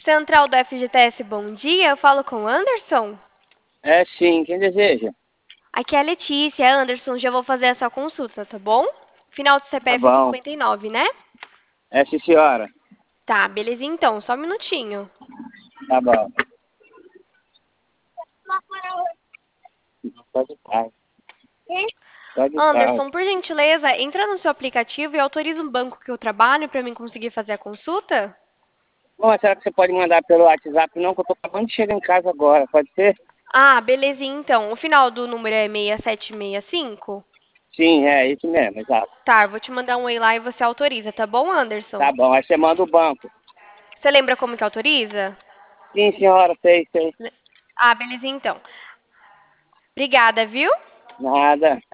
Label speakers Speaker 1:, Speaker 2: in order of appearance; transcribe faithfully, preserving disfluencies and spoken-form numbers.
Speaker 1: Central do F G T S, bom dia. Eu falo com o Anderson?
Speaker 2: É sim, quem deseja?
Speaker 1: Aqui é a Letícia. Anderson, já vou fazer essa consulta, tá bom? Final do
Speaker 2: Tá
Speaker 1: C P F
Speaker 2: bom.
Speaker 1: cinquenta e nove, né?
Speaker 2: É sim, senhora.
Speaker 1: Tá, beleza então. Só um minutinho.
Speaker 2: Tá bom. Pode estar. Pode estar.
Speaker 1: Anderson, por gentileza, entra no seu aplicativo e autoriza um banco que eu trabalho para mim conseguir fazer a consulta?
Speaker 2: Bom, será que você pode mandar pelo WhatsApp? Não, que eu tô acabando de chegar em casa agora. Pode ser?
Speaker 1: Ah, belezinha então. O final do número é seis sete seis cinco?
Speaker 2: Sim, é isso mesmo, exato.
Speaker 1: Tá, eu vou te mandar um e lá e você autoriza, tá bom, Anderson?
Speaker 2: Tá bom, aí você manda o banco.
Speaker 1: Você lembra como que autoriza?
Speaker 2: Sim, senhora, sei, sei.
Speaker 1: Ah, beleza então. Obrigada, viu?
Speaker 2: Nada.